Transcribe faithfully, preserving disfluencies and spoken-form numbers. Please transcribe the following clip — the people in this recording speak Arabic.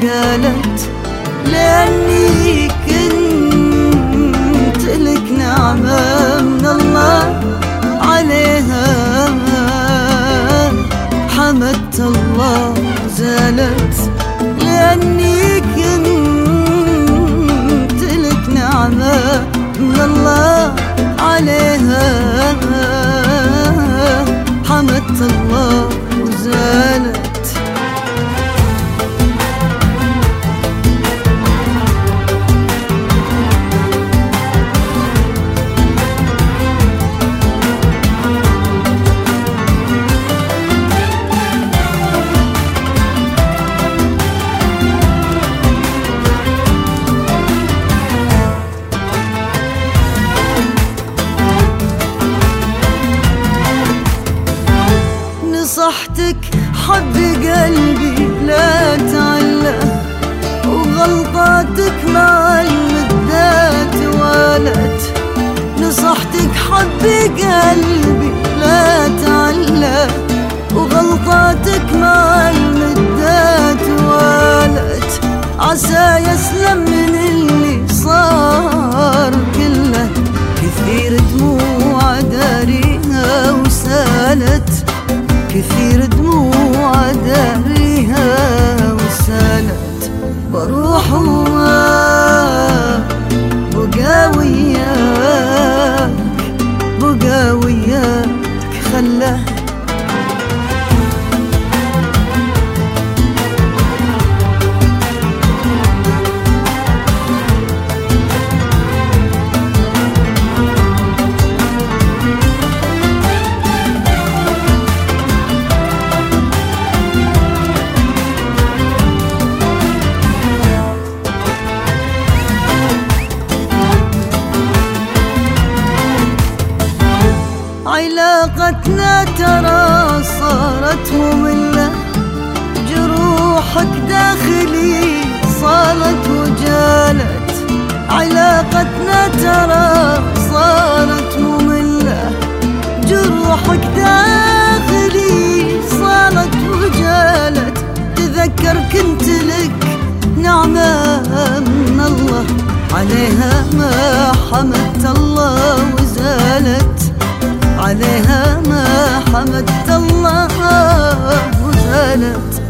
قالت لأني كنت لك نعمة من الله عليها حمدت الله زالت لأني كنت لك نعمة من الله عليها حمدت الله وزالت. نصحتك حب قلبي لا تعلق وغلطاتك مع المدات والت. نصحتك حب قلبي لا تعلق وغلطاتك مع المدات والت. عسى يسلم من اللي صار كله كثير دموع داريها وسالت كثير دموع داريها وسالت. بروح بقى وياك بقى وياك خله علاقتنا ترى صارت مملة. جروحك داخلي صارت وجالت. علاقتنا ترى صارت مملة. جروحك داخلي صارت وجالت. تذكر كنت لك نعمة من الله عليها ما حمدت الله وزالت. عليها ما حمدت الله وزالت.